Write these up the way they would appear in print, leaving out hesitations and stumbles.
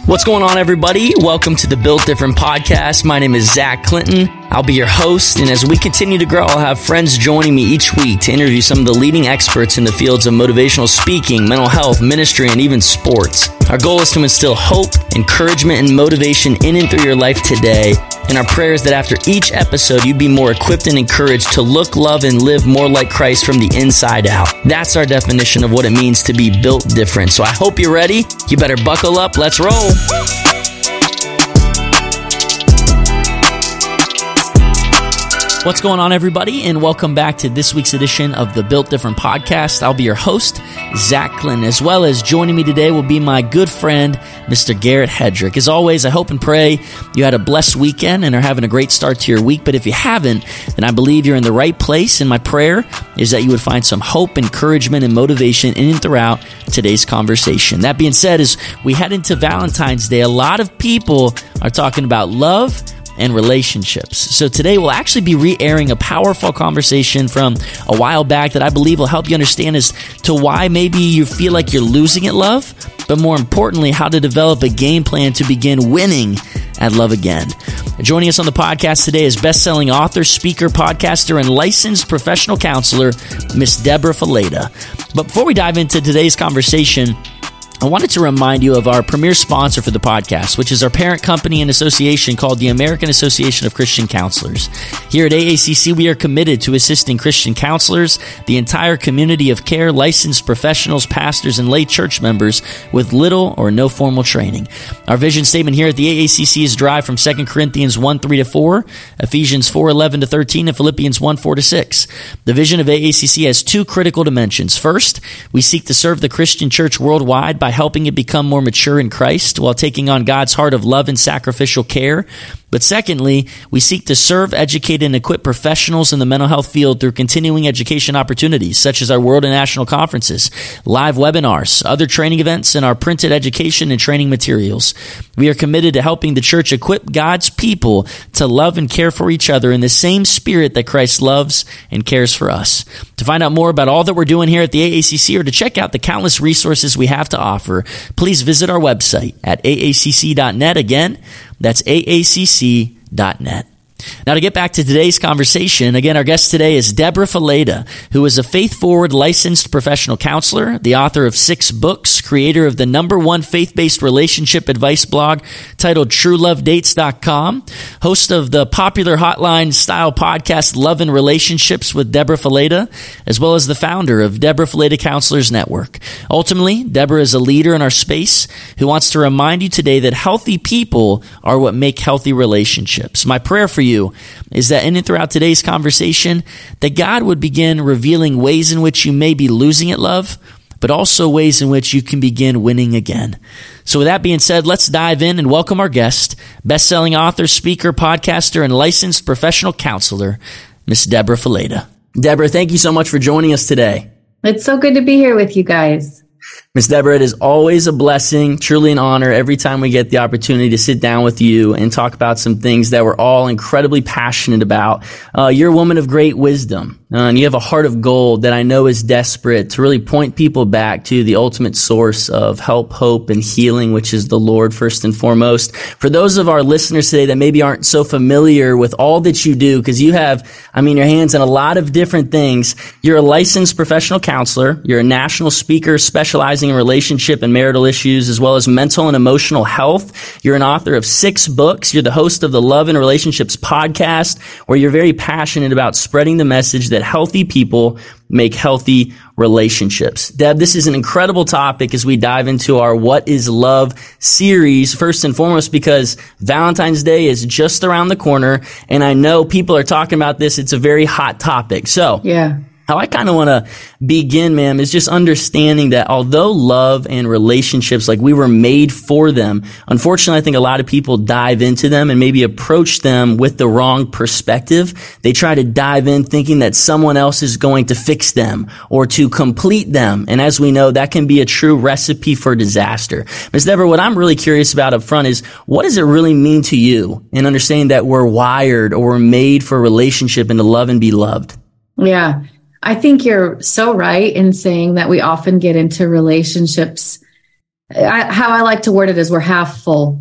What's going on, everybody? Welcome to the Built Different podcast. My name is Zach Clinton. I'll be your host, and as we continue to grow, I'll have friends joining me each week to interview some of the leading experts in the fields of motivational speaking, mental health, ministry, and even sports. Our goal is to instill hope, encouragement, and motivation in and through your life today. And our prayer is that after each episode, you'd be more equipped and encouraged to look, love, and live more like Christ from the inside out. That's our definition of what it means to be built different. So I hope you're ready. You better buckle up. Let's roll. What's going on, everybody, and welcome back to this week's edition of the Built Different podcast. I'll be your host, Zach Clinton, as well as joining me today will be my good friend, Mr. Garrett Hedrick. As always, I hope and pray you had a blessed weekend and are having a great start to your week. But if you haven't, then I believe you're in the right place, and my prayer is that you would find some hope, encouragement, and motivation in and throughout today's conversation. That being said, as we head into Valentine's Day, a lot of people are talking about love and relationships. So today we'll actually be re-airing a powerful conversation from a while back that I believe will help you understand as to why maybe you feel like you're losing at love, but more importantly, how to develop a game plan to begin winning at love again. Joining us on the podcast today is best-selling author, speaker, podcaster, and licensed professional counselor, Miss Deborah Fileta. But before we dive into today's conversation, I wanted to remind you of our premier sponsor for the podcast, which is our parent company and association called the American Association of Christian Counselors. Here at AACC, we are committed to assisting Christian counselors, the entire community of care, licensed professionals, pastors, and lay church members with little or no formal training. Our vision statement here at the AACC is derived from 2 Corinthians 1:3-4, Ephesians 4:11-13, and Philippians 1:4-6. The vision of AACC has two critical dimensions. First, we seek to serve the Christian church worldwide by helping it become more mature in Christ while taking on God's heart of love and sacrificial care. But secondly, we seek to serve, educate, and equip professionals in the mental health field through continuing education opportunities, such as our world and national conferences, live webinars, other training events, and our printed education and training materials. We are committed to helping the church equip God's people to love and care for each other in the same spirit that Christ loves and cares for us. To find out more about all that we're doing here at the AACC or to check out the countless resources we have to offer, please visit our website at aacc.net. Again, that's aacc.net. Now, to get back to today's conversation, again, our guest today is Deborah Fileta, who is a faith-forward licensed professional counselor, the author of 6 books, creator of the #1 faith-based relationship advice blog titled TrueLoveDates.com, host of the popular hotline-style podcast Love and Relationships with Deborah Fileta, as well as the founder of Deborah Fileta Counselors Network. Ultimately, Deborah is a leader in our space who wants to remind you today that healthy people are what make healthy relationships. My prayer for you is that in and throughout today's conversation, that God would begin revealing ways in which you may be losing at love, but also ways in which you can begin winning again. So with that being said, let's dive in and welcome our guest, best-selling author, speaker, podcaster, and licensed professional counselor, Miss Deborah Fileta. Deborah, thank you so much for joining us today. It's so good to be here with you guys. Miss Deborah, it is always a blessing, truly an honor every time we get the opportunity to sit down with you and talk about some things that we're all incredibly passionate about. You're a woman of great wisdom, and you have a heart of gold that I know is desperate to really point people back to the ultimate source of help, hope, and healing, which is the Lord first and foremost. For those of our listeners today that maybe aren't so familiar with all that you do, because you have, your hands in a lot of different things. You're a licensed professional counselor. You're a national speaker specializing in relationship and marital issues, as well as mental and emotional health. You're an author of 6 books. You're the host of the Love and Relationships podcast, where you're very passionate about spreading the message that healthy people make healthy relationships. Deb, this is an incredible topic as we dive into our What is Love series, first and foremost because Valentine's Day is just around the corner, and I know people are talking about this. It's a very hot topic. So, yeah. How I kind of want to begin, ma'am, is just understanding that although love and relationships, like we were made for them, unfortunately, I think a lot of people dive into them and maybe approach them with the wrong perspective. They try to dive in thinking that someone else is going to fix them or to complete them. And as we know, that can be a true recipe for disaster. Ms. Deborah, what I'm really curious about up front is, what does it really mean to you in understanding that we're wired or we're made for a relationship and to love and be loved? Yeah. I think you're so right in saying that we often get into relationships how I like to word it is we're half full.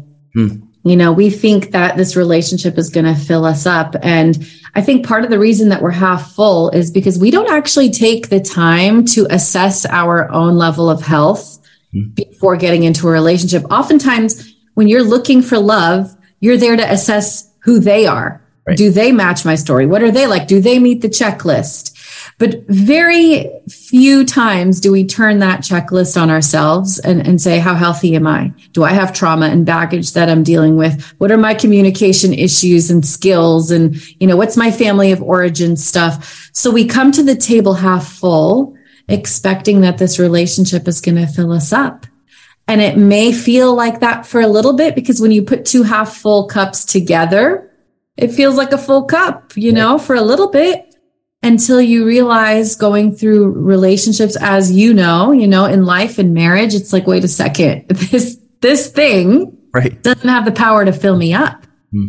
We think that this relationship is going to fill us up. And I think part of the reason that we're half full is because we don't actually take the time to assess our own level of health before getting into a relationship. Oftentimes, when you're looking for love, you're there to assess who they are. Right. Do they match my story? What are they like? Do they meet the checklist? But very few times do we turn that checklist on ourselves and say, how healthy am I? Do I have trauma and baggage that I'm dealing with? What are my communication issues and skills? And, what's my family of origin stuff? So we come to the table half full, expecting that this relationship is going to fill us up. And it may feel like that for a little bit, because when you put two half full cups together, it feels like a full cup, for a little bit. Until you realize going through relationships, as in life and marriage, it's like, wait a second, this thing doesn't have the power to fill me up.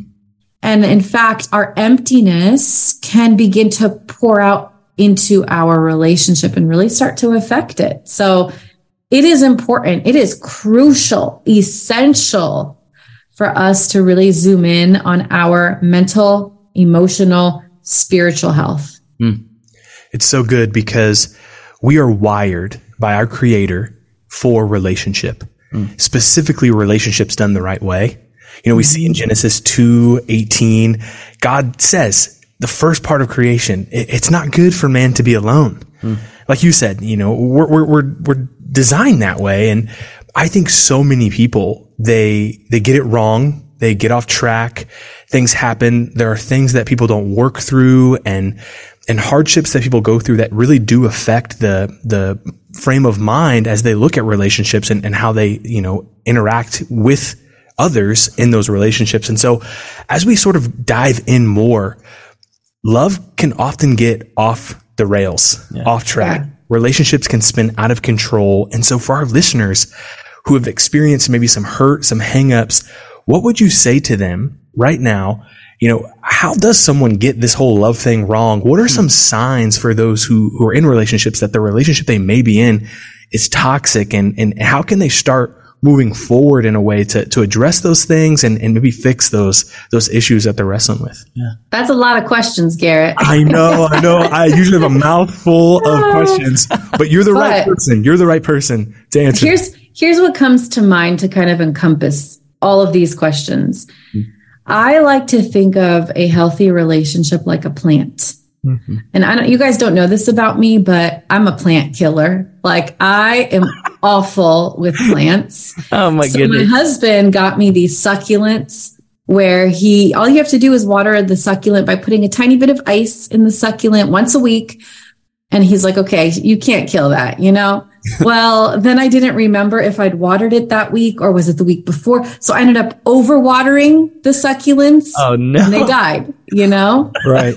And in fact, our emptiness can begin to pour out into our relationship and really start to affect it. So it is important. It is crucial, essential for us to really zoom in on our mental, emotional, spiritual health. It's so good because we are wired by our Creator for relationship, specifically relationships done the right way. We see in Genesis 2:18, God says the first part of creation, it's not good for man to be alone. Like you said, we're designed that way. And I think so many people, they get it wrong. They get off track. Things happen. There are things that people don't work through and hardships that people go through that really do affect the frame of mind as they look at relationships and how they, interact with others in those relationships. And so as we sort of dive in more, love can often get off the rails, off track. Yeah. Relationships can spin out of control. And so for our listeners who have experienced maybe some hurt, some hangups, what would you say to them right now? How does someone get this whole love thing wrong? What are some signs for those who are in relationships that the relationship they may be in is toxic, and how can they start moving forward in a way to address those things and maybe fix those issues that they're wrestling with? Yeah. That's a lot of questions, Garrett. I know. I usually have a mouthful of questions, but you're the right person. You're the right person to answer. Here's what comes to mind to kind of encompass all of these questions. I like to think of a healthy relationship like a plant. And you guys don't know this about me, but I'm a plant killer. Like, I am awful with plants. Oh my goodness. My husband got me these succulents where all you have to do is water the succulent by putting a tiny bit of ice in the succulent once a week. And he's like, okay, you can't kill that, Well, then I didn't remember if I'd watered it that week or was it the week before. So I ended up overwatering the succulents. Oh no. And they died, Right.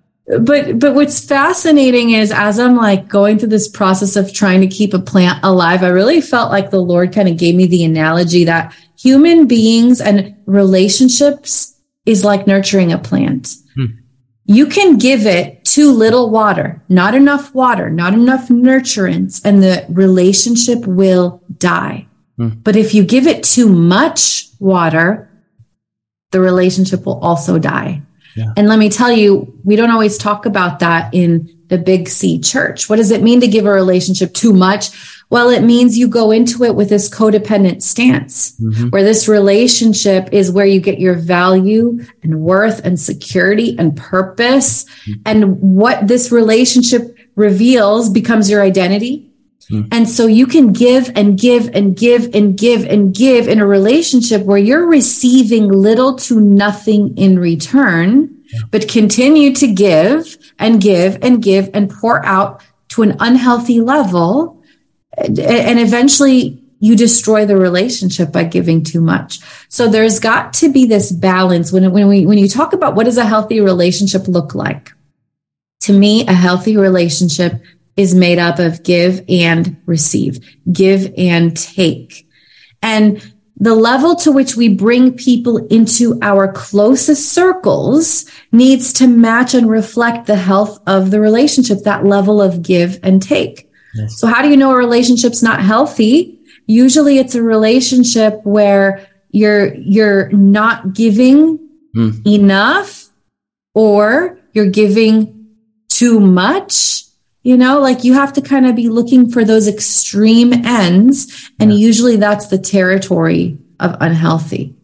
But what's fascinating is as I'm like going through this process of trying to keep a plant alive, I really felt like the Lord kind of gave me the analogy that human beings and relationships is like nurturing a plant. You can give it too little water, not enough nurturance, and the relationship will die. But if you give it too much water, the relationship will also die. Yeah. And let me tell you, we don't always talk about that in the Big C church. What does it mean to give a relationship too much? Well, it means you go into it with this codependent stance, where this relationship is where you get your value and worth and security and purpose. And what this relationship reveals becomes your identity. And so you can give and give and give and give and give in a relationship where you're receiving little to nothing in return, but continue to give and give and give and pour out to an unhealthy level. And eventually you destroy the relationship by giving too much. So there's got to be this balance. When you talk about what does a healthy relationship look like? To me, a healthy relationship is made up of give and receive, give and take. And the level to which we bring people into our closest circles needs to match and reflect the health of the relationship, that level of give and take. Yes. So how do you know a relationship's not healthy? usually it's a relationship where you're not giving enough, or you're giving too much. You know, like you have to kind of be looking for those extreme ends. And usually that's the territory of unhealthy.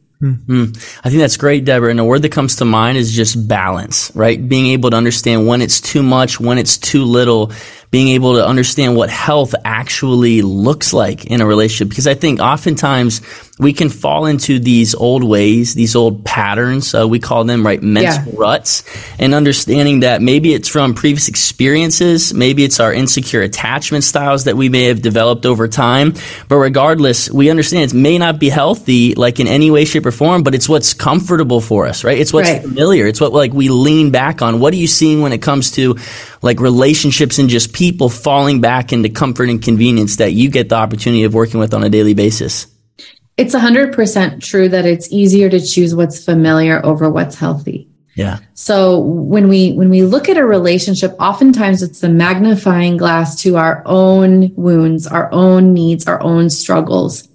I think that's great, Deborah. And the word that comes to mind is just balance, right? Being able to understand when it's too much, when it's too little, being able to understand what health actually looks like in a relationship. Because I think oftentimes we can fall into these old ways, these old patterns. We call them, right, mental ruts, and understanding that maybe it's from previous experiences. Maybe it's our insecure attachment styles that we may have developed over time. But regardless, we understand it may not be healthy, like in any way, shape, or form, but it's what's comfortable for us, right? It's what's familiar. It's what like we lean back on. What are you seeing when it comes to like relationships and just people falling back into comfort and convenience that you get the opportunity of working with on a daily basis? It's 100% true that it's easier to choose what's familiar over what's healthy. Yeah. So when we look at a relationship, oftentimes it's the magnifying glass to our own wounds, our own needs, our own struggles.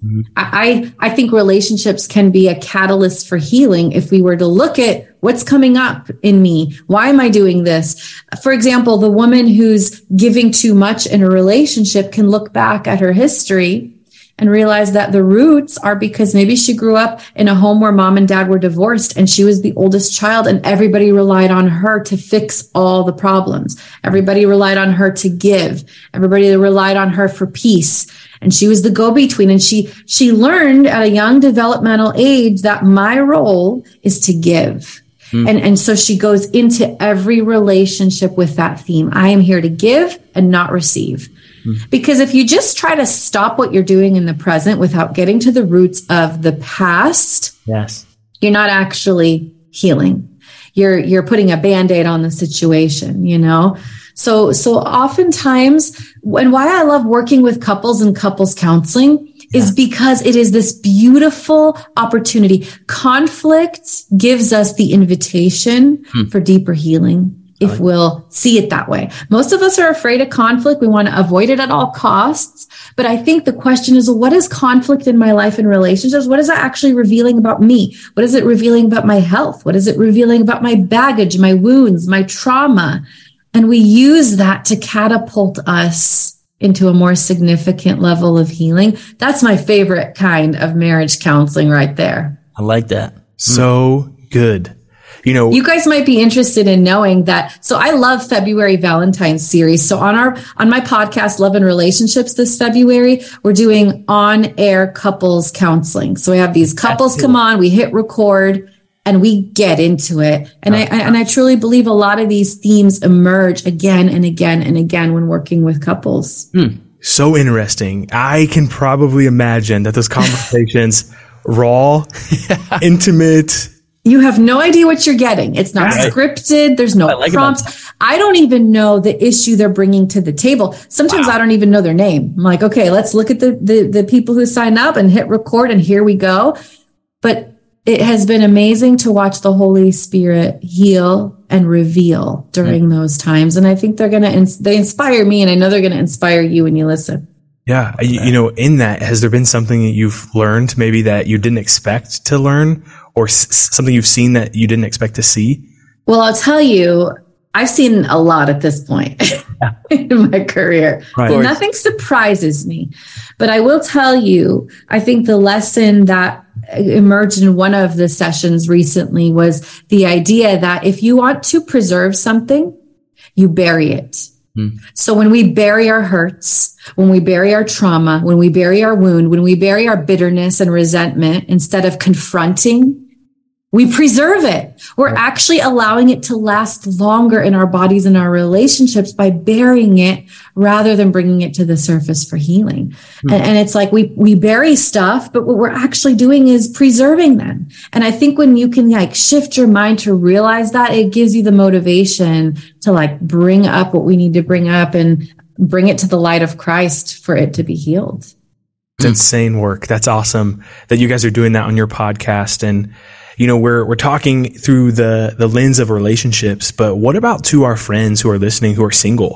I think relationships can be a catalyst for healing if we were to look at what's coming up in me. Why am I doing this? For example, the woman who's giving too much in a relationship can look back at her history and realize that the roots are because maybe she grew up in a home where mom and dad were divorced and she was the oldest child and everybody relied on her to fix all the problems. Everybody relied on her to give. Everybody relied on her for peace. And she was the go-between. And she learned at a young developmental age that my role is to give. And so she goes into every relationship with that theme. I am here to give and not receive. Because if you just try to stop what you're doing in the present without getting to the roots of the past, you're not actually healing. You're putting a Band-Aid on the situation, you know? So oftentimes, and why I love working with couples and couples counseling is because it is this beautiful opportunity. Conflict gives us the invitation for deeper healing, if we'll see it that way. Most of us are afraid of conflict. We want to avoid it at all costs. But I think the question is, what is conflict in my life and relationships? What is it actually revealing about me? What is it revealing about my health? What is it revealing about my baggage, my wounds, my trauma? And we use that to catapult us into a more significant level of healing. That's my favorite kind of marriage counseling right there. I like that. So good. You know, you guys might be interested in knowing that. So I love February Valentine's series. So on my podcast, Love and Relationships this February, we're doing on-air couples counseling. So we have these couples come on, we hit record and we get into it. And I truly believe a lot of these themes emerge again and again and again when working with couples. So interesting. I can probably imagine that those conversations, raw, intimate. You have no idea what you're getting. It's not scripted. There's no prompts. I don't even know the issue they're bringing to the table. Sometimes I don't even know their name. I'm like, okay, let's look at the people who signed up and hit record and here we go. But it has been amazing to watch the Holy Spirit heal and reveal during those times. And I think they inspire me, and I know they're going to inspire you when you listen. Yeah. You know, in that, has there been something that you've learned maybe that you didn't expect to learn, or something you've seen that you didn't expect to see? Well, I'll tell you, I've seen a lot at this point in my career. Right. So nothing surprises me. But I will tell you, I think the lesson that emerged in one of the sessions recently was the idea that if you want to preserve something, you bury it. So when we bury our hurts, when we bury our trauma, when we bury our wound, when we bury our bitterness and resentment, instead of confronting, we preserve it. We're actually allowing it to last longer in our bodies and our relationships by burying it rather than bringing it to the surface for healing. And it's like we bury stuff, but what we're actually doing is preserving them. And I think when you can like shift your mind to realize that, it gives you the motivation to like bring up what we need to bring up and bring it to the light of Christ for it to be healed. It's insane work. That's awesome that you guys are doing that on your podcast. And you know, we're talking through the lens of relationships, but what about to our friends who are listening, who are single?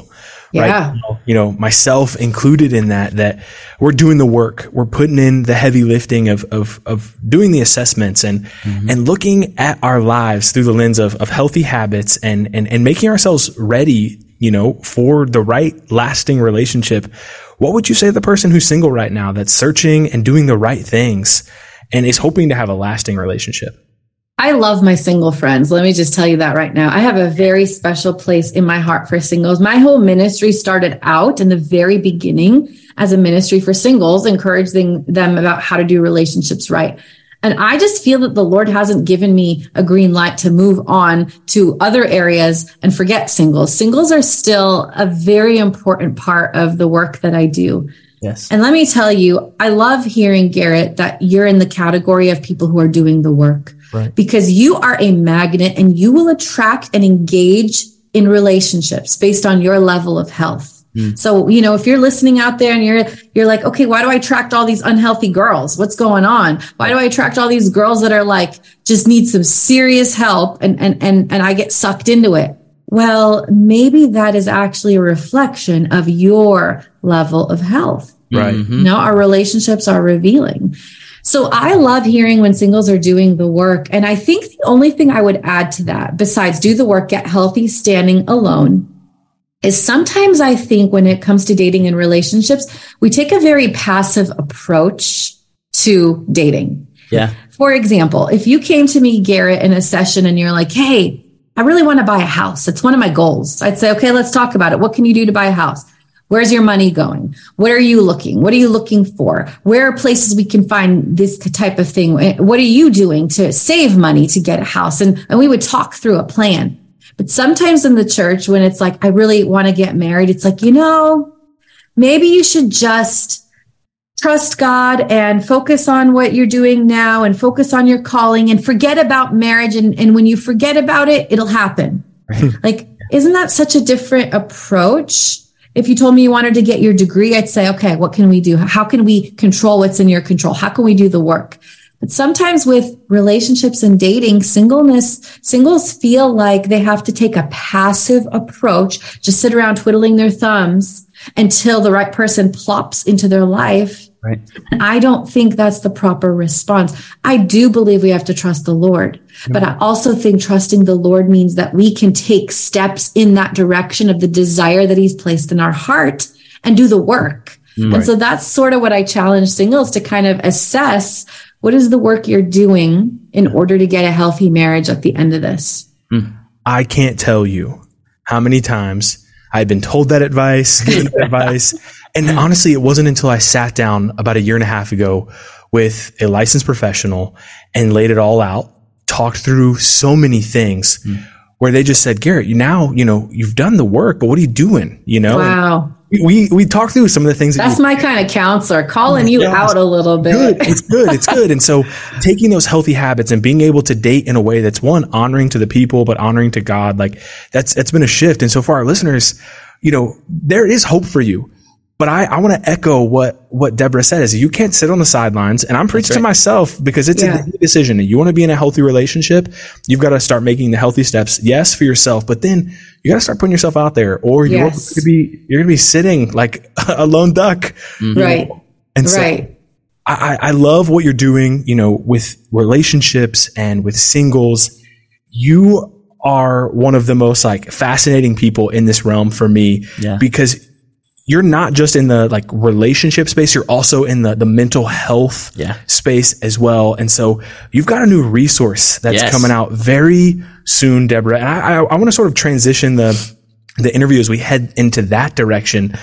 Yeah. Right now, myself included in that we're doing the work. We're putting in the heavy lifting of doing the assessments and looking at our lives through the lens of healthy habits and making ourselves ready, for the right lasting relationship. What would you say to the person who's single right now that's searching and doing the right things and is hoping to have a lasting relationship? I love my single friends. Let me just tell you that right now. I have a very special place in my heart for singles. My whole ministry started out in the very beginning as a ministry for singles, encouraging them about how to do relationships right. And I just feel that the Lord hasn't given me a green light to move on to other areas and forget singles. Singles are still a very important part of the work that I do. Yes. And let me tell you, I love hearing, Garrett, that you're in the category of people who are doing the work. Right. Because you are a magnet and you will attract and engage in relationships based on your level of health. So, if you're listening out there and you're like, okay, why do I attract all these unhealthy girls? What's going on? Why do I attract all these girls that are like, just need some serious help and I get sucked into it? Well, maybe that is actually a reflection of your level of health. Right. Our relationships are revealing. So I love hearing when singles are doing the work. And I think the only thing I would add to that, besides do the work, get healthy, standing alone, is sometimes I think when it comes to dating and relationships, we take a very passive approach to dating. Yeah. For example, if you came to me, Garrett, in a session and you're like, hey, I really want to buy a house. It's one of my goals. I'd say, okay, let's talk about it. What can you do to buy a house? Where's your money going? What are you looking? What are you looking for? Where are places we can find this type of thing? What are you doing to save money to get a house? And we would talk through a plan. But sometimes in the church, when it's like, I really want to get married, it's like, maybe you should just trust God and focus on what you're doing now and focus on your calling and forget about marriage. And when you forget about it, it'll happen. Like, isn't that such a different approach? If you told me you wanted to get your degree, I'd say, okay, what can we do? How can we control what's in your control? How can we do the work? But sometimes with relationships and dating, singles feel like they have to take a passive approach, just sit around twiddling their thumbs until the right person plops into their life. Right. I don't think that's the proper response. I do believe we have to trust the Lord, but I also think trusting the Lord means that we can take steps in that direction of the desire that He's placed in our heart and do the work. Right. And so that's sort of what I challenge singles to kind of assess. What is the work you're doing in order to get a healthy marriage at the end of this? I can't tell you how many times I've been told that advice, given that advice. And honestly, it wasn't until I sat down about a year and a half ago with a licensed professional and laid it all out, talked through so many things where they just said, Garrett, you've done the work, but what are you doing? Wow. We talked through some of the things. That's my kind of counselor, calling you out a little bit. Good. It's good. And so taking those healthy habits and being able to date in a way that's one, honoring to the people, but honoring to God, like that's been a shift. And so for our listeners, there is hope for you. But I want to echo what Deborah said is you can't sit on the sidelines, and I'm preaching to myself because it's a decision. And you want to be in a healthy relationship, you've got to start making the healthy steps. Yes, for yourself, but then you got to start putting yourself out there, or you're going to be sitting like a lone duck. Right. And so I love what you're doing, with relationships and with singles. You are one of the most fascinating people in this realm for me because you're not just in the relationship space, you're also in the mental health space as well. And so you've got a new resource that's coming out very soon, Deborah. And I want to sort of transition the interview as we head into that direction.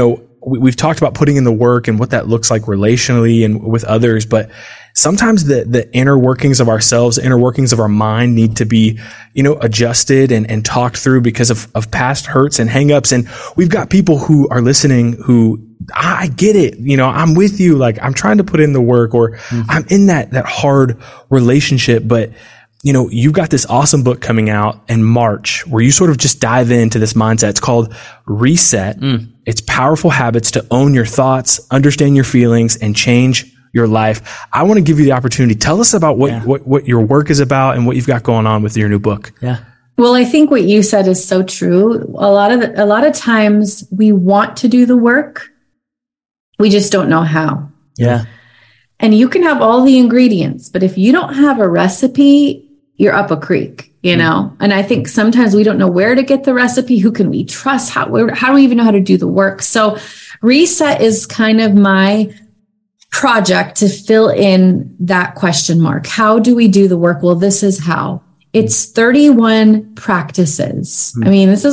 We've talked about putting in the work and what that looks like relationally and with others, but sometimes the inner workings of ourselves, the inner workings of our mind need to be, adjusted and talked through because of past hurts and hangups. And we've got people who are listening who, I get it. I'm with you. I'm trying to put in the work, or I'm in that hard relationship, but you've got this awesome book coming out in March where you sort of just dive into this mindset. It's called Reset. It's powerful habits to own your thoughts, understand your feelings, and change your life. I want to give you the opportunity. Tell us about what your work is about and what you've got going on with your new book. Yeah. Well, I think what you said is so true. A lot of times we want to do the work. We just don't know how. Yeah. And you can have all the ingredients, but if you don't have a recipe, you're up a creek, you know? And I think sometimes we don't know where to get the recipe. Who can we trust? How do we even know how to do the work? So Reset is kind of my project to fill in that question mark. How do we do the work? Well, this is how. It's 31 practices. I mean, this is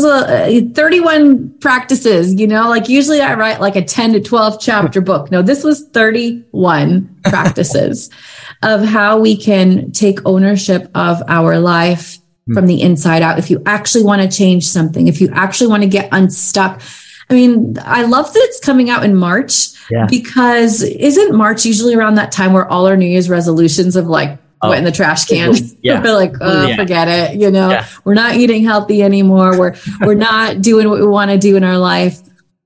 31 practices, you know, like usually I write like a 10 to 12 chapter book. No, this was 31 practices of how we can take ownership of our life from the inside out. If you actually want to change something, if you actually want to get unstuck. I mean, I love that it's coming out in March because isn't March usually around that time where all our New Year's resolutions of like, went in the trash can. We're like, forget it. You know, we're not eating healthy anymore. We're not doing what we want to do in our life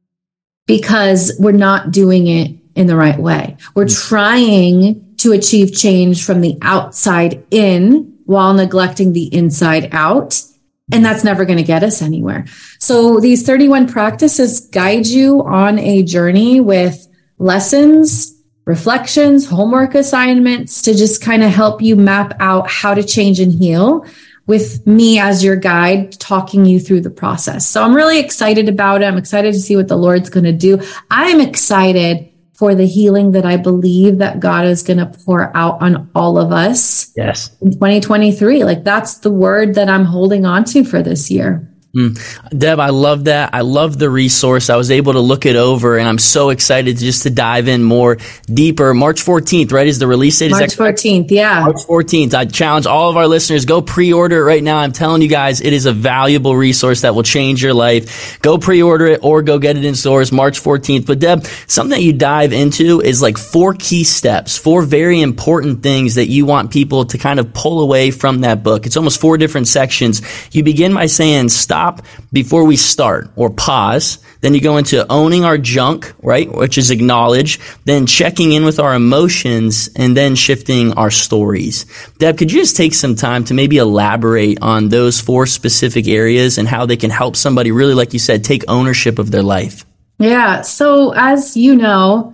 because we're not doing it in the right way. We're trying to achieve change from the outside in while neglecting the inside out. And that's never going to get us anywhere. So these 31 practices guide you on a journey with lessons, reflections, homework assignments to just kind of help you map out how to change and heal with me as your guide, talking you through the process. So I'm really excited about it. I'm excited to see what the Lord's going to do. I'm excited for the healing that I believe that God is going to pour out on all of us. Yes. In 2023. Like that's the word that I'm holding on to for this year. Deb, I love that. I love the resource. I was able to look it over and I'm so excited just to dive in more deeper. March 14th, right, is the release date? March 14th, yeah. March 14th. I challenge all of our listeners, go pre-order it right now. I'm telling you guys, it is a valuable resource that will change your life. Go pre-order it or go get it in stores March 14th. But Deb, something that you dive into is like 4 key steps, 4 very important things that you want people to kind of pull away from that book. It's almost 4 different sections. You begin by saying, stop before we start, or pause. Then you go into owning our junk, right? Which is acknowledge, then checking in with our emotions, and then shifting our stories. Deb, could you just take some time to maybe elaborate on those 4 specific areas and how they can help somebody really, like you said, take ownership of their life? Yeah. So as you know,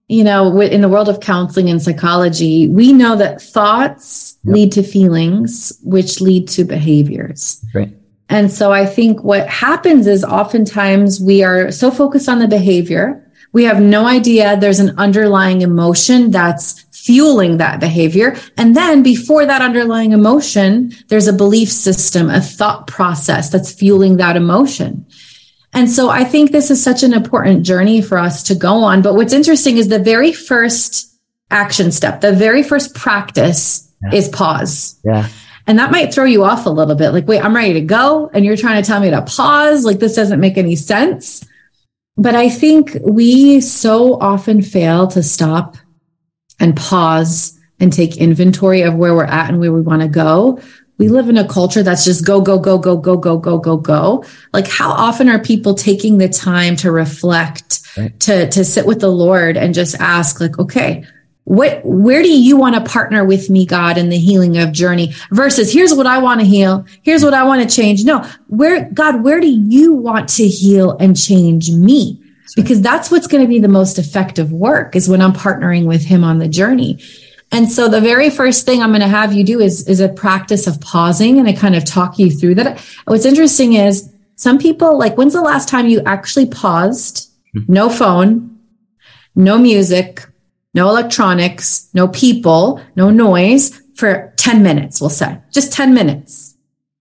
in the world of counseling and psychology, we know that thoughts lead to feelings, which lead to behaviors. Right. And so I think what happens is oftentimes we are so focused on the behavior, we have no idea there's an underlying emotion that's fueling that behavior. And then before that underlying emotion, there's a belief system, a thought process that's fueling that emotion. And so I think this is such an important journey for us to go on. But what's interesting is the very first action step, the very first practice is pause. Yeah. And that might throw you off a little bit. Like, wait, I'm ready to go. And you're trying to tell me to pause. Like, this doesn't make any sense. But I think we so often fail to stop and pause and take inventory of where we're at and where we want to go. We live in a culture that's just go, go, go, go, go, go, go, go, go. Like, how often are people taking the time to reflect, to sit with the Lord and just ask, like, okay, where do you want to partner with me, God, in the healing of journey versus here's what I want to heal. Here's what I want to change. No, God, where do you want to heal and change me? Because that's what's going to be the most effective work is when I'm partnering with him on the journey. And so the very first thing I'm going to have you do is a practice of pausing, and I kind of talk you through that. What's interesting is some people, like, when's the last time you actually paused? No phone, no music, no electronics, no people, no noise for 10 minutes, we'll say. Just 10 minutes.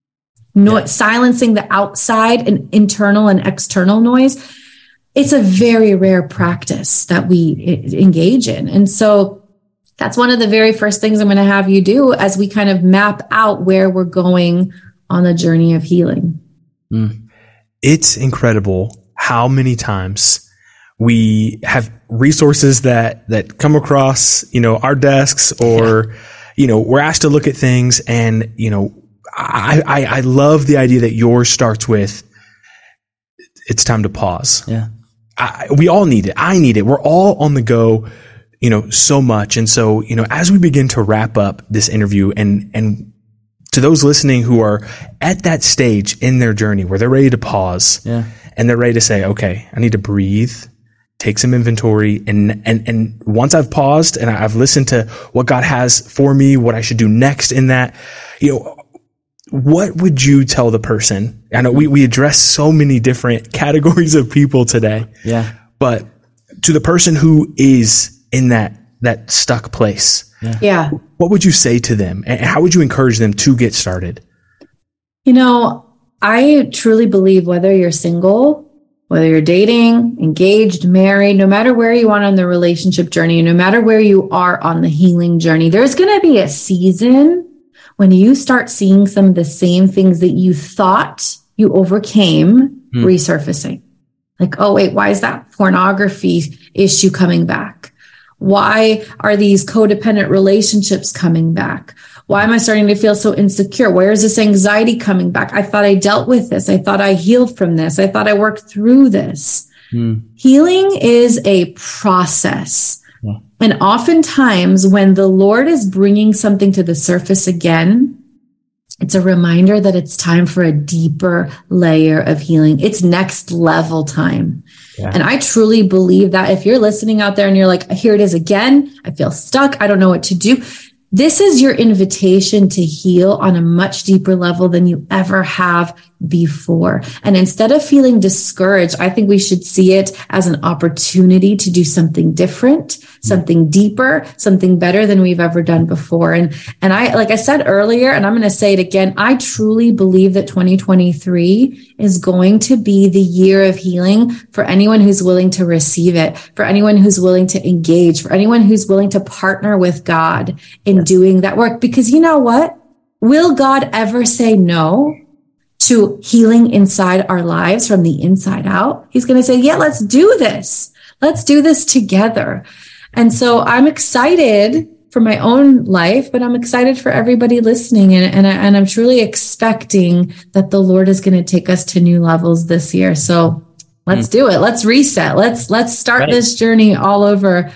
Silencing the outside and internal and external noise. It's a very rare practice that we engage in. And so that's one of the very first things I'm going to have you do as we kind of map out where we're going on the journey of healing. It's incredible how many times we have resources that come across, our desks, or, we're asked to look at things, and, I love the idea that yours starts with, it's time to pause. Yeah. We all need it. I need it. We're all on the go, so much. And so, as we begin to wrap up this interview and to those listening who are at that stage in their journey where they're ready to pause and they're ready to say, okay, I need to breathe, take some inventory. And once I've paused and I've listened to what God has for me, what I should do next in that, what would you tell the person? I know we address so many different categories of people today. Yeah. But to the person who is in that stuck place, what would you say to them? And how would you encourage them to get started? I truly believe whether you're single, whether you're dating, engaged, married, no matter where you are on the relationship journey, no matter where you are on the healing journey, there's going to be a season when you start seeing some of the same things that you thought you overcame resurfacing. Like, oh, wait, why is that pornography issue coming back? Why are these codependent relationships coming back? Why am I starting to feel so insecure? Where is this anxiety coming back? I thought I dealt with this. I thought I healed from this. I thought I worked through this. Healing is a process. And oftentimes when the Lord is bringing something to the surface again, it's a reminder that it's time for a deeper layer of healing. It's next level time. And I truly believe that if you're listening out there and you're like, here it is again, I feel stuck, I don't know what to do. This is your invitation to heal on a much deeper level than you ever have before. And instead of feeling discouraged, I think we should see it as an opportunity to do something different, something deeper, something better than we've ever done before. And I, like I said earlier, and I'm going to say it again, I truly believe that 2023 is going to be the year of healing for anyone who's willing to receive it, for anyone who's willing to engage, for anyone who's willing to partner with God in doing that work. Because you know what? Will God ever say no to healing inside our lives from the inside out? He's going to say, yeah, let's do this. Let's do this together. And so I'm excited for my own life, but I'm excited for everybody listening. And I'm truly expecting that the Lord is going to take us to new levels this year. So let's do it. Let's reset. Let's start this journey all over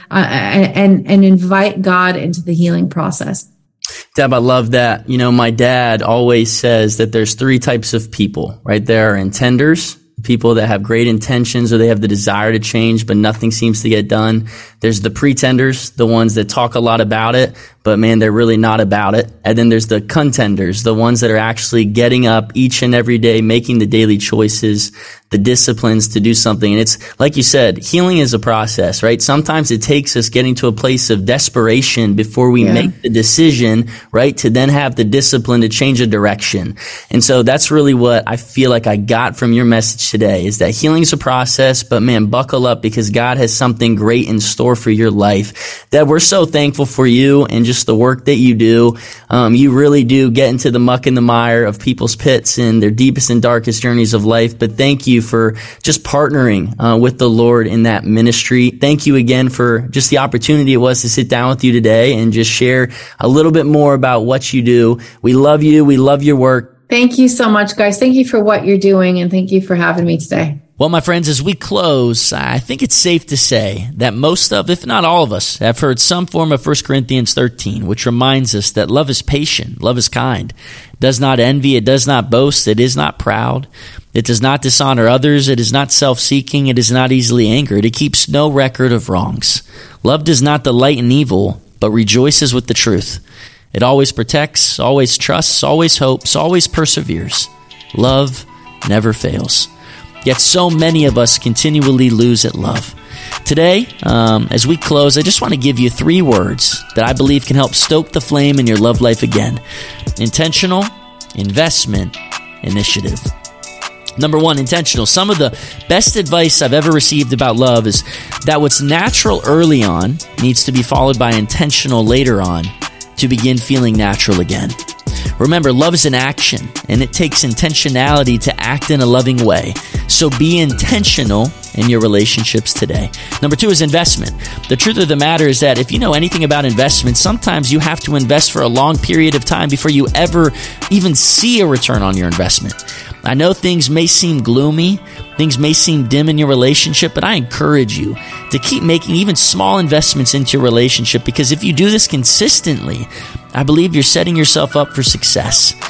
and invite God into the healing process. Deb, I love that. My dad always says that there's 3 types of people, right? There are intenders, people that have great intentions or they have the desire to change, but nothing seems to get done. There's the pretenders, the ones that talk a lot about it, but man, they're really not about it. And then there's the contenders, the ones that are actually getting up each and every day, making the daily choices, the disciplines to do something. And it's like you said, healing is a process, right? Sometimes it takes us getting to a place of desperation before we make the decision, right? To then have the discipline to change a direction. And so that's really what I feel like I got from your message today, is that healing is a process, but man, buckle up because God has something great in store for your life. Deb, we're so thankful for you and just the work that you do. You really do get into the muck and the mire of people's pits and their deepest and darkest journeys of life. But thank you for just partnering with the Lord in that ministry. Thank you again for just the opportunity it was to sit down with you today and just share a little bit more about what you do. We love you. We love your work. Thank you so much, guys. Thank you for what you're doing, and thank you for having me today. Well, my friends, as we close, I think it's safe to say that most of, if not all of us, have heard some form of 1 Corinthians 13, which reminds us that love is patient, love is kind, it does not envy, it does not boast, it is not proud, it does not dishonor others, it is not self-seeking, it is not easily angered, it keeps no record of wrongs. Love does not delight in evil, but rejoices with the truth. It always protects, always trusts, always hopes, always perseveres. Love never fails. Yet so many of us continually lose at love. Today, as we close, I just want to give you 3 words that I believe can help stoke the flame in your love life again. Intentional, investment, initiative. Number 1, intentional. Some of the best advice I've ever received about love is that what's natural early on needs to be followed by intentional later on to begin feeling natural again. Remember, love is an action, and it takes intentionality to act in a loving way. So be intentional in your relationships today. Number 2 is investment. The truth of the matter is that if you know anything about investment, sometimes you have to invest for a long period of time before you ever even see a return on your investment. I know things may seem gloomy, things may seem dim in your relationship, but I encourage you to keep making even small investments into your relationship, because if you do this consistently, I believe you're setting yourself up for success.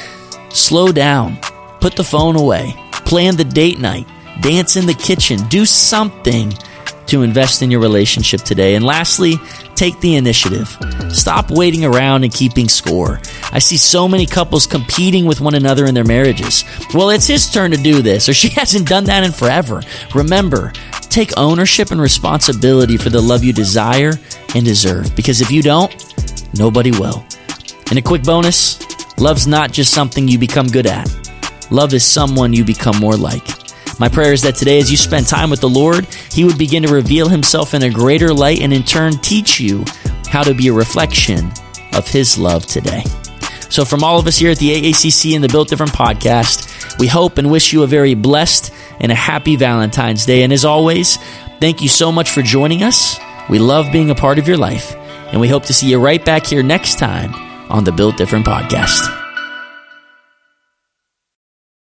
Slow down. Put the phone away. Plan the date night. Dance in the kitchen. Do something to invest in your relationship today. And lastly, take the initiative. Stop waiting around and keeping score. I see so many couples competing with one another in their marriages. Well, it's his turn to do this, or she hasn't done that in forever. Remember, take ownership and responsibility for the love you desire and deserve, because if you don't, nobody will. And a quick bonus, love's not just something you become good at. Love is someone you become more like. My prayer is that today, as you spend time with the Lord, He would begin to reveal Himself in a greater light and in turn teach you how to be a reflection of His love today. So from all of us here at the AACC and the Built Different podcast, we hope and wish you a very blessed and a happy Valentine's Day. And as always, thank you so much for joining us. We love being a part of your life, and we hope to see you right back here next time on the Built Different podcast.